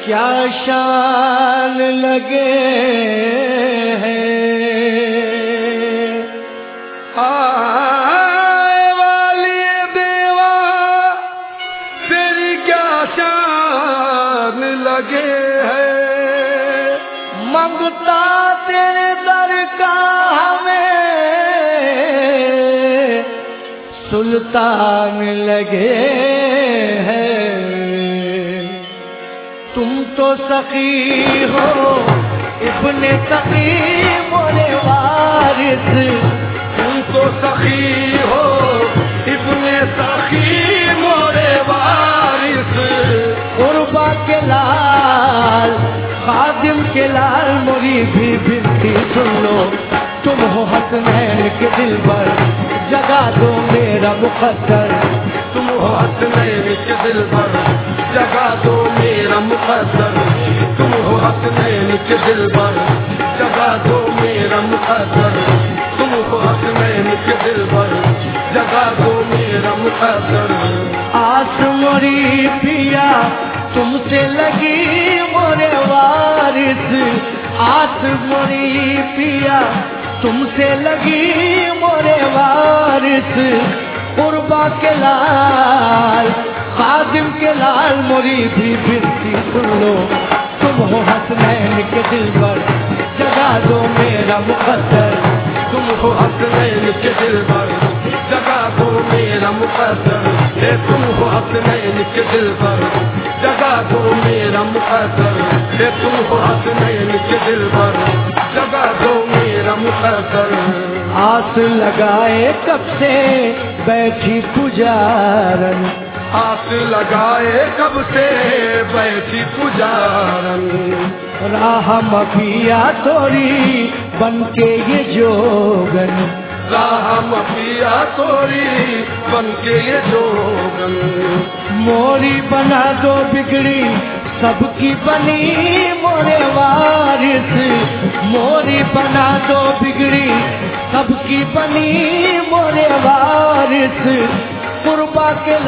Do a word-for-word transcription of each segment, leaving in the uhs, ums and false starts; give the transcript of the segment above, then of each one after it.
کیا شان لگے ہیں آئے والی دیوا تیری کیا شان لگے ہیں منگتا تیرے در کا ہمیں سلطان لگے ہیں تم تو سخی ہو ابن سخی مورے وارث تم تو سخی ہو ابن سخی مورے وارث قربا کے لال خادم کے لال موری بھی بنتی سن لو تم ہو حسنین کے دل پر جگا دو میرا مقدر تم ہو حسنین کے دل پر جگا دو میرا مقدر تم ہو حسنین کے دل پر جگا دو میرا مقدر تم ہو حسنین کے دل پر جگا دو میرا مقدر آس موری پیا تم سے لگی مورے وارث آس موری پیا تم سے لگی مورے وارث قربا کے لال خادم کے لال موری بھی بنتی سن لو تم ہو حسنین کے دل پر جگا دو میرا مقدر تم ہو حسنین کے دل پر جگا دو میرا مقدر اے تم ہو حسنین کے دل پر جگا دو میرا مقدر اے تم ہو حسنین کے دل پر جگا دو میرا مقدر آس لگائے کب سے بیٹھی پجارن آس لگائے کب سے بیٹھی پجارن راہ مپیا توری بن کے یہ جوگن راہ مپیا توری بن کے یہ جوگن موری بنا دو بگڑی سب کی بنی مورے وارث موری بنا دو بگڑی سب کی بنی مورے وارث قربا کے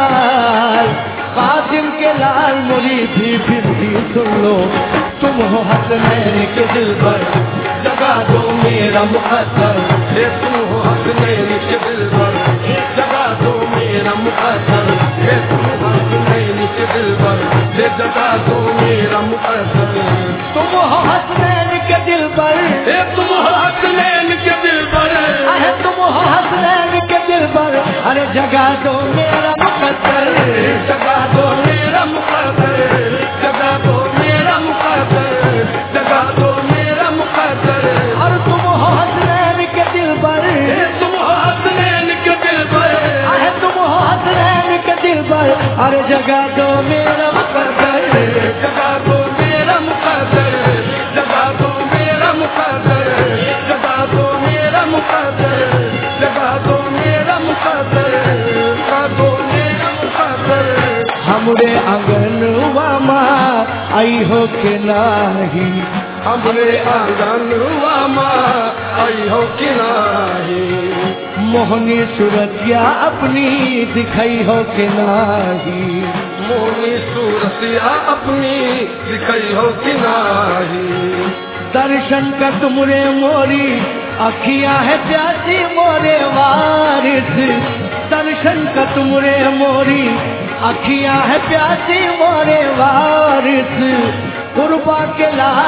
لال قاسم کے لال موری بھی بنتی سن لو تم ہو حسنین کے دل پر جگا دو میرا مقدر اے تم ہو حسنین کے دل پر جگا دو میرا مقدر اے تم ہو حسنین کے دل پر جگا دو میرا مقدر تم ہو حسنین کے دل پر اے تم ہو حسنین کے دل پر اے تم ہو حسنین کے دل پر ارے جگا دو میرا مقدر جگا دو میرا مقدر جگا دو میرا مقدر جگا دو میرا مقدر اور تم ہو حسنین کے دل پر تم ہو حسنین کے دل پر ارے تم ہو حسنین کے دل پر ارے جگا دو میرا مقدر جگا دو میرا مقدر جگا دو میرا مقدر جگا دو میرا مقدر جگا دو میرا مقدر جگا دو میرا مقدر ہمرے آنگن واما آئی ہو کہ نہیں ہمرے آنگن واما آئی ہو کہ نہیں موہنی صورتیا اپنی دکھائی ہو کہ نہیں موہنی صورتیا اپنی دکھائی ہو کہ نہیں درشن کا تمرے موری اکھیاں ہے پیاسی مورے وارث درشن کا تمرے موری اکھیاں ہے پیاسی مورے وارث قربا کے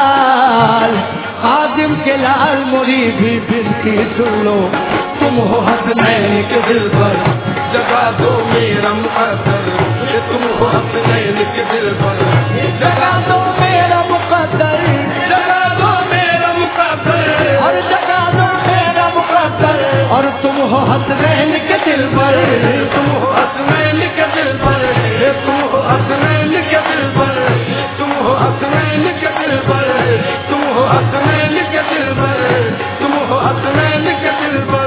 لال خادم کے لال موری بھی بنتی سن لو تم ہو حسنین کے دل پر جگا دو میرا مقدر تم ہو حسنین کے دل پر جگا دو میرا مقدر جگا دو میرا مقدر اور جگا دو میرا مقدر اور تم ہو حسنین کے دل پر تم ہو حسنین کے دل پر تم ہو حسنین کے دل پر تم ہو حسنین کے دل پر تم ہو حسنین کے دل پر تم ہو حسنین کے دل پر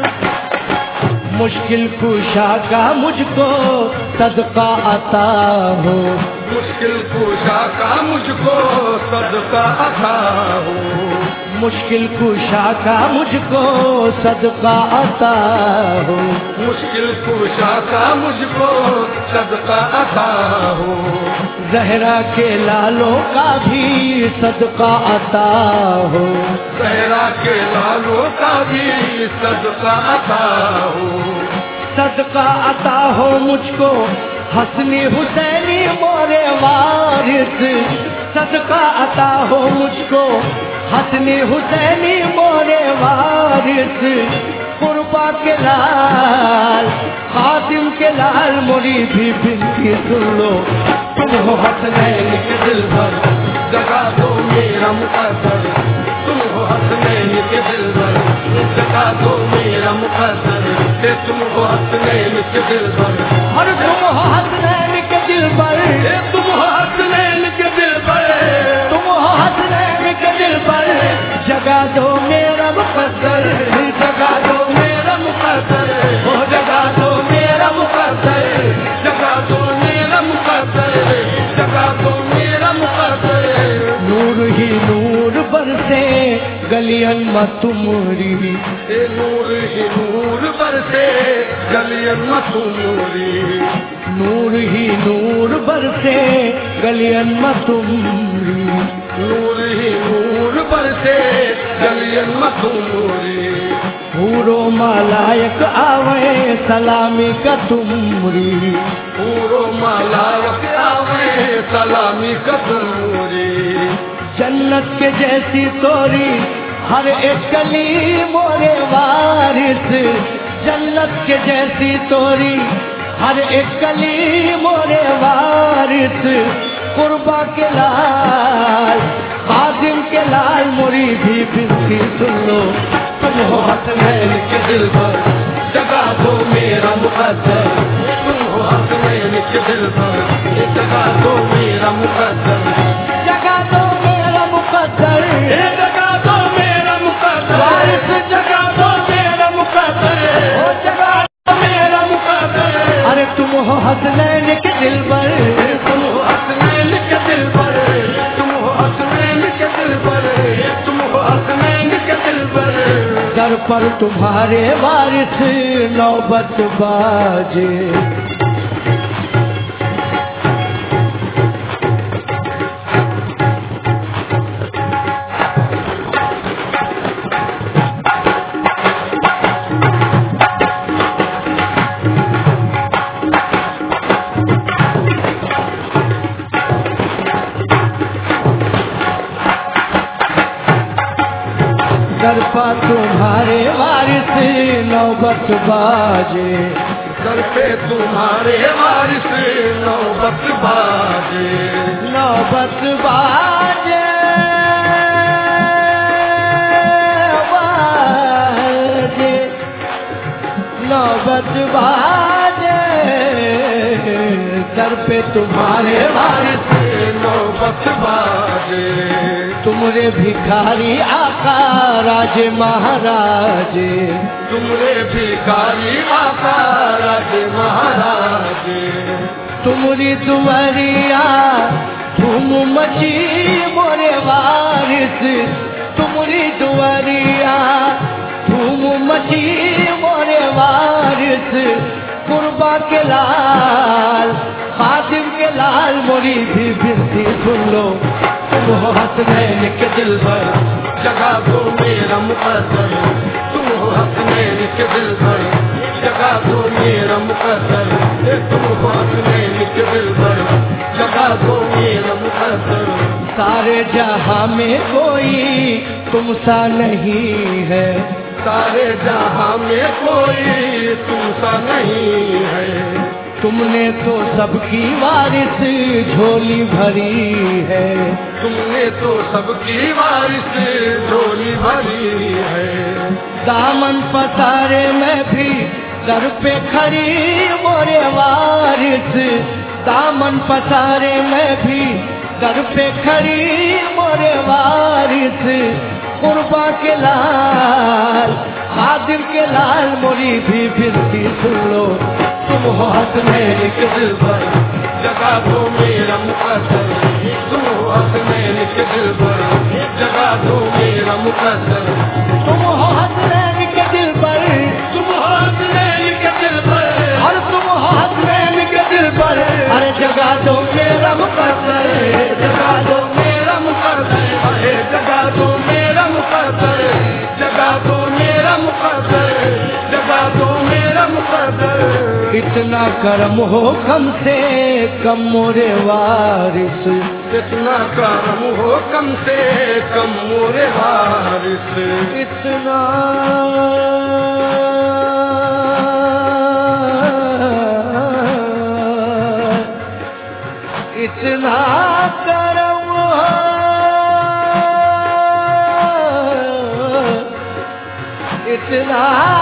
مشکل کشا کا مجھ کو صدقہ عطا ہو مشکل کشا کا مجھ کو صدقہ عطا ہو مشکل کشا کا مجھ کو صدقہ عطا ہو، مشکل کشا کا مجھ کو صدقہ عطا ہو، زہرا کے لالوں کا بھی صدقہ عطا ہو، زہرا کے لالوں کا بھی صدقہ عطا ہو، صدقہ عطا ہو مجھ کو حسنی حسینی مورے وارث، صدقہ عطا ہو مجھ کو حسنی حسینی مورے وارث، قربا کے لال خاتم کے لال موری بھی بنتی سن لو، تم ہو حسنین کے دل پر جگہ دو میرا مقدر، تم ہو حسنین کے دل پر جگہ دو میرا مقدر، تم ہو حسنین کے دل پر، اور تم ہو حسنین کے دل پر، تم ہو حسنین کے دل پر، تم ہو حسنین کے دل پر جگہ دو میرا مقدر، جگہ دو میرا مقدر، وہ جگہ دو میرا مقدر، جگہ دو میرا مقدر، جگہ دو میرا مقدر، نور ہی نور برسے گلیاں میں تمہاری، اے نور ہی نور برسے گلیاں میں تمہاری، نور ہی نور برسے گلیاں میں تمہاری، نور ہی نور برسے گلیاں میں تمہاری، پورو مالائک آوے سلامی کا تمری، پورو مالائک آوے سلامی کا تمری، جنت کے جیسی توری ہر ایک گلی مورے وارث، جنت کے جیسی توری ہر ایک گلی مورے وارث، قربا کے لال خادم کے لال موری بھی بنتی سن لو، تم ہو حسنین کے دل پر جگہ دو میرا مقدر، تم ہو حسنین کے دل پر جگہ دو میرا مقدر، جگہ دو میرا مقدر، جگہ دو میرا مقدر، وارث جگہ دو میرا مقدر، او جگہ دو میرا مقدر، ارے تم ہو حسنین کے دل پر، تم ہو حسنین کے دل پر، تم ہو حسنین کے دل پر، تم ہو حسنین کے دل پر، در پر تمہارے وارث نوبت باجے، در پر تمہارے وارث نوبت باجے، سر پہ تمہارے وارث نوبت باجے، نوبت باجے باجے، نوبت باجے، در پہ تمہارے وارث نوبت باجے، تمرے بھکاری آقا راج مہاراج، تمرے بھکاری آقا راج مہاراج، تمری دوریا دھوم مچی مورے وارث، تمری دوریا دھوم مچی مورے وارث، قربا کے لال خادم کے لال موری بھی بنتی سن لو، تم ہو حسنین کے دل پر جگہ دو میرا مقدر، تم ہو حسنین کے دل پر جگہ دو میرا مقدر، تم ہو حسنین کے دل پر جگہ دو میرا مقدر، سارے جہاں میں کوئی تم سا نہیں ہے، سارے جہاں میں کوئی تم سا نہیں ہے، تم نے تو سب کی وارث جھولی بھری ہے، تم نے تو سب کی وارث جھولی بھری ہے، دامن پسارے میں بھی در پہ کھڑی مورے وارث، دامن پسارے میں بھی در پہ کھڑی مورے وارث، قربا کے لال خادم کے لال موری بھی پھرتی سن لو، تم ہو حسنین کے دل پر جگہ دو میرا مقدر، تم ہو حسنین کے دل پر جگہ دو میرا مقدر تم ہو حسنین کے دل پر تم ہو حسنین کے دل پر اور تم ہو حسنین کے دل پر ارے جگہ دو میرا مقدر جگہ دو میرا مقدر جگہ دو میرا مقدر جگہ دو میرا مقدر جگہ دو میرا مقدر اتنا کرم ہو کم سے کم مورے وارث اتنا کرم ہو کم سے کم مورے وارث اتنا اتنا کرم ہو اتنا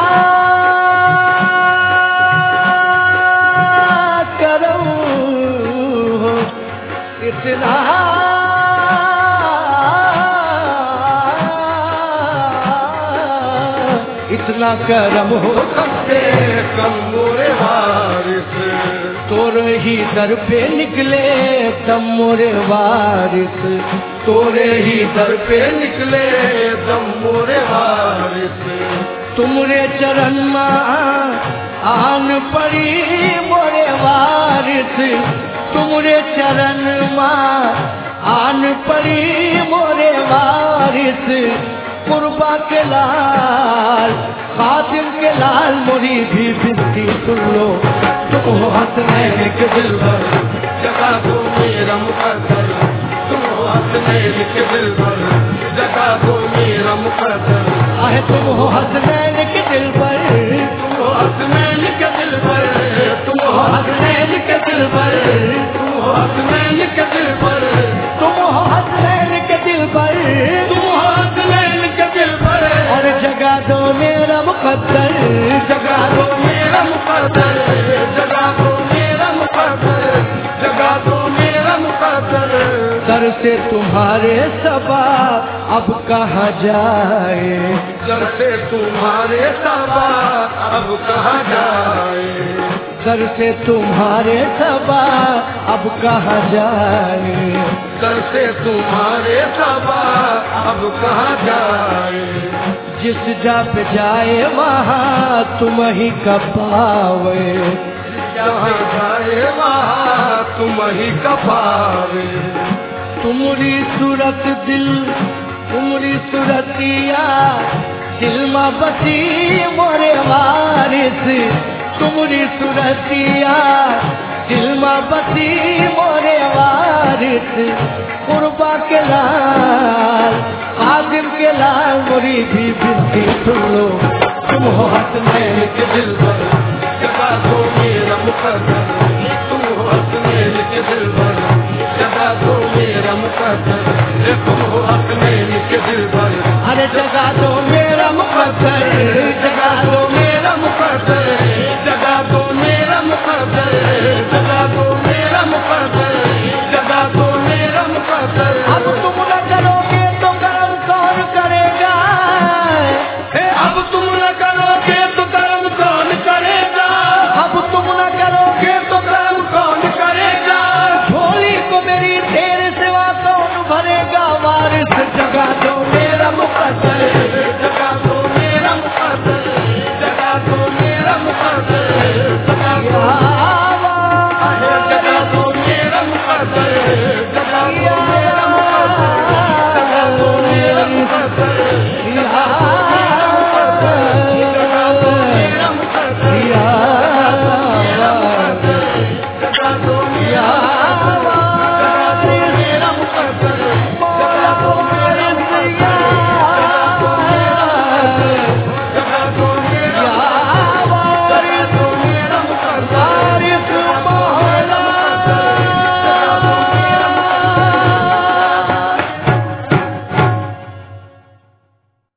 کرم ہو اتنا اتنا کرم ہو کم سے کم مورے وارث تورے ہی در پہ نکلے دم مورے وارث تورے ہی در پہ نکلے دم مورے وارث تمرے چرن ماں آن پڑی مورے وارث تمرے چرن ماں آن پڑی مورے وارث قربا کے لال خاتم کے لال موری بھی بنتی سن لو تم ہو حسنین کے دل پر جگہ دو میرا مقدر تم ہو حسنین کے دل پر جگہ دو میرا مقدر آہ تم ہو حسنین کے دل پر تم ہو حسنین کے دل پر تم ہو حسنین کے دل پر تم ہو حسنین کے دل پر تم ہو حسنین کے دل پر تم ہو حسنین کے دل پر اور جگہ دو میرا مقدر جگہ دو میرا مقدر جگہ دو میرا مقدر جگہ دو میرا مقدر سر سے تمہارے سبا اب کہاں جائے سر سے تمہارے سبا اب کہاں جائے سر سے تمہارے سبا اب کہاں جائے سر سے تمہارے سبا اب کہاں جائے جس جا پہ جائے وہاں تم ہی کا پاوے جہاں جائے وہاں تم ہی کا پاوے تمری صورت دل تمری صورتیا دل میں بسی مورے وارث تمری صورتیا دل میں بسی مورے وارث قربا کے لال خادم کے لال موری بھی بنتی سن لو تم ہو حسنین کے دل پر